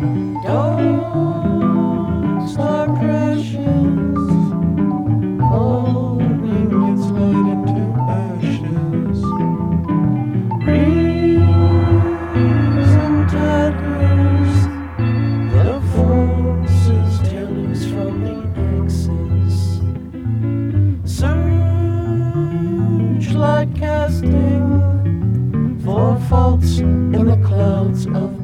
Don't start crashes, pouring its light into ashes. Reason tigers, the forces tell us from the axis. Searchlight casting for faults in the clouds of